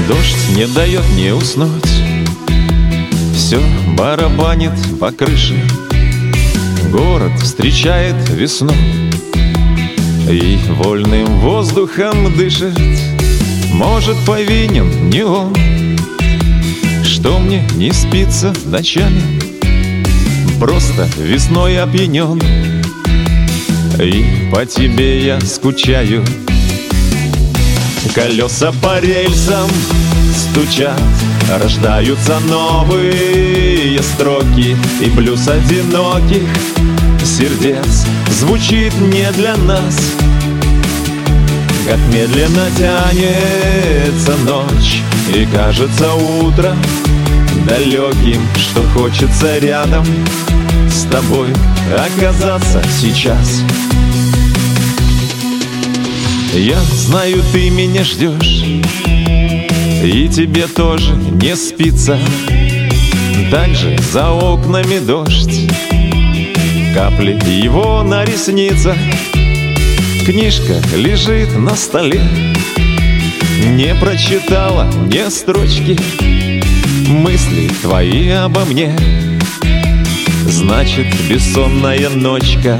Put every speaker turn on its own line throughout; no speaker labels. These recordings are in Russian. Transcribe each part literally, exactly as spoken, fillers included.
Дождь не дает мне уснуть, все барабанит по крыше. Город встречает весну и вольным воздухом дышит. Может, повинен не он, что мне не спится ночами. Просто весной опьянен, и по тебе я скучаю. Колеса по рельсам стучат, рождаются новые строки, и блюз одиноких сердец звучит не для нас. Как медленно тянется ночь, и кажется утро далеким, что хочется рядом с тобой оказаться сейчас. Я знаю, ты меня ждешь, и тебе тоже не спится. Также за окнами дождь, капли его на ресницах. Книжка лежит на столе, не прочитала ни строчки. Мысли твои обо мне, значит, бессонная ночка.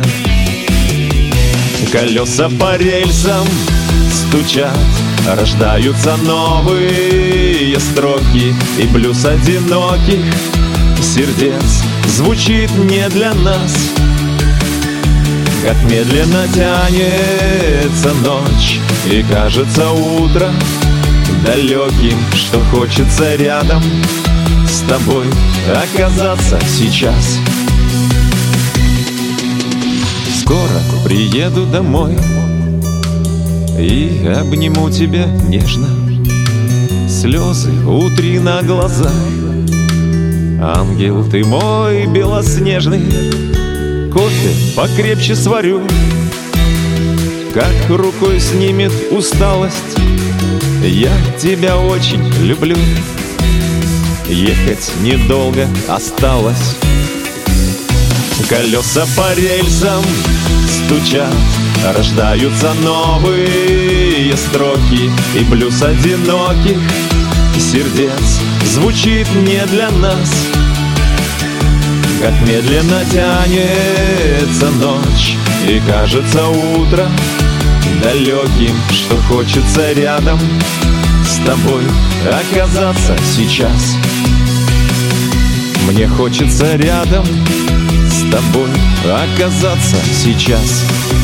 Колеса по рельсам стучат, рождаются новые строки, и блюз одиноких сердец звучит не для нас. Как медленно тянется ночь, и кажется утро далеким, что хочется рядом с тобой оказаться сейчас. Скоро приеду домой и обниму тебя нежно. Слезы утри на глазах, ангел ты мой белоснежный. Кофе покрепче сварю, как рукой снимет усталость. Я тебя очень люблю, ехать недолго осталось. Колеса по рельсам стучат, рождаются новые строки, и блюз одиноких сердец звучит не для нас. Как медленно тянется ночь, и кажется утро далеким, что хочется рядом с тобой оказаться сейчас. Мне хочется рядом с тобой оказаться сейчас.